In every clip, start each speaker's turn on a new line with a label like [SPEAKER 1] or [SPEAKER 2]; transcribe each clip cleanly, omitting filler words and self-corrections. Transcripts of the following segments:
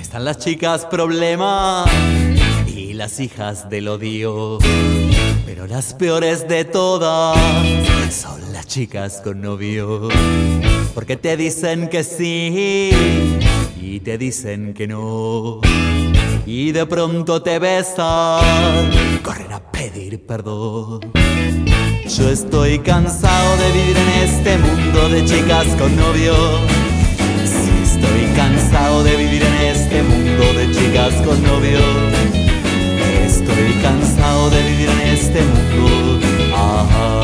[SPEAKER 1] Están las chicas problema y las hijas del odio, pero las peores de todas son las chicas con novio, porque te dicen que sí y te dicen que no, y de pronto te besan, corren a pedir perdón. Yo estoy cansado de vivir en este mundo de chicas con novio. Sí, estoy cansado de vivir en este mundo de chicas con novio. Estoy cansado de vivir en este mundo. Ajá.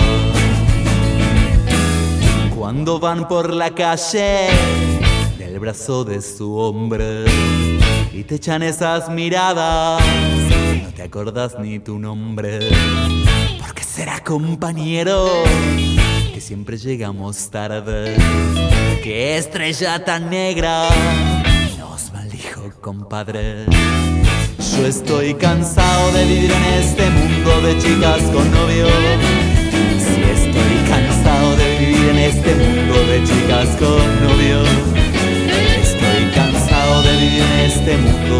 [SPEAKER 1] Cuando van por la calle del brazo de su hombre y te echan esas miradas, no te acordás ni tu nombre, porque será compañero que siempre llegamos tarde. Qué estrella tan negra nos maldijo, compadre. Yo estoy cansado de vivir en este mundo de chicas con novio. Sí, estoy cansado de vivir en este mundo de chicas con novio. Estoy cansado de vivir en este mundo.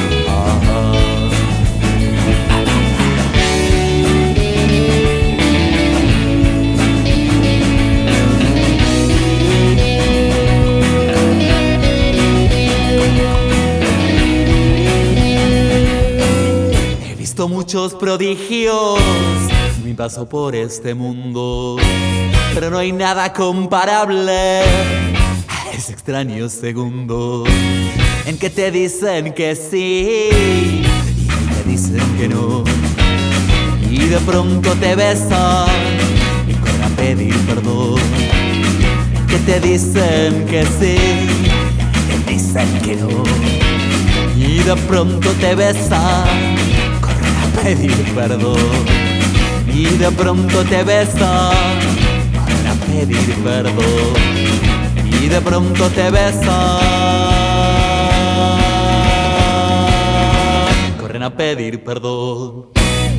[SPEAKER 1] He visto muchos prodigios mi paso por este mundo, pero no hay nada comparable a ese extraño segundo en que te dicen que sí y te dicen que no, y de pronto te besan y corren a pedir perdón. Que te dicen que sí y te dicen que no, y de pronto te besan, corren a pedir perdón. Y de pronto te besan, corren a pedir perdón. Y de pronto te besan, corren a pedir perdón.